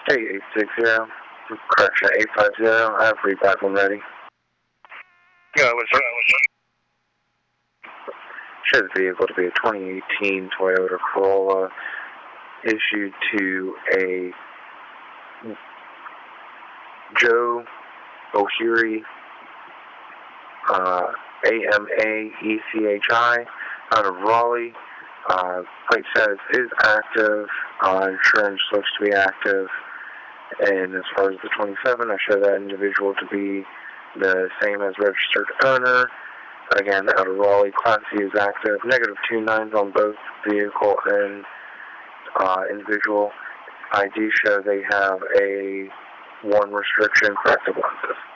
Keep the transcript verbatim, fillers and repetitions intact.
Hey, eight six zero. Correction, eight five zero. I have read when ready. Yeah, what's up? Show the vehicle to be a twenty eighteen Toyota Corolla issued to a Joe O'Heary, uh, A M A E C H I, out of Raleigh. Uh, plate status is active. Uh, insurance looks to be active. And as far as the twenty-seven, I show that individual to be the same as registered owner. Again, out of Raleigh, Class C is active. Negative two nines on both vehicle and uh, individual. I do show they have a one restriction, corrective lenses.